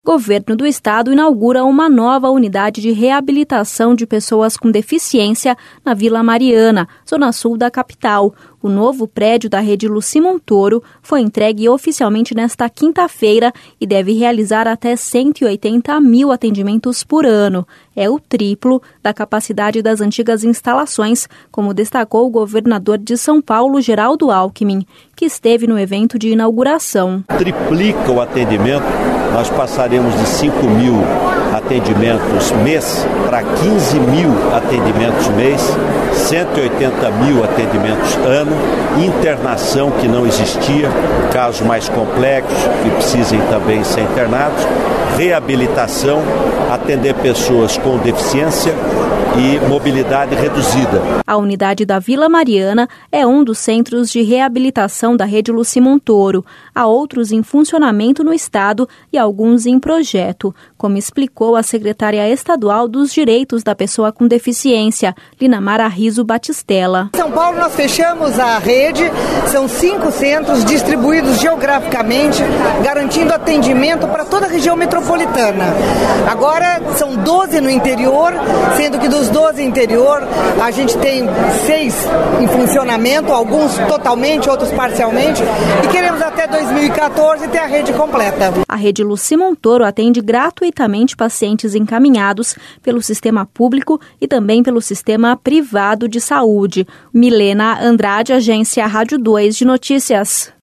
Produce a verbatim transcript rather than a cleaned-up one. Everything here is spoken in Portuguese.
Governo do Estado inaugura uma nova unidade de reabilitação de pessoas com deficiência na Vila Mariana, zona sul da capital. O novo prédio da rede Luci Montoro foi entregue oficialmente nesta quinta-feira e deve realizar até cento e oitenta mil atendimentos por ano. É o triplo da capacidade das antigas instalações, como destacou o governador de São Paulo, Geraldo Alckmin, que esteve no evento de inauguração. Triplica o atendimento, nós passaremos de cinco mil atendimentos mês para quinze mil atendimentos mês, cento e oitenta mil atendimentos ano, internação que não existia, casos mais complexos que precisem também ser internados, reabilitação, atender pessoas com deficiência e mobilidade reduzida. A unidade da Vila Mariana é um dos centros de reabilitação da rede Luci Montoro. Há outros em funcionamento no estado e alguns em projeto, como explicou a secretária estadual dos Direitos da Pessoa com Deficiência, Linamar Arriso Batistella. Em São Paulo nós fechamos a rede, são cinco centros distribuídos geograficamente, garantindo atendimento para toda a região metropolitana. Agora são doze no interior, sendo que dos doze interior a gente tem seis em funcionamento, alguns totalmente, outros parcialmente, e queremos até dois mil e quatorze ter a rede completa. A rede Luci Montoro atende gratuitamente pacientes encaminhados pelo sistema público e também pelo sistema privado de saúde. Milena Andrade, Agência Rádio dois de Notícias.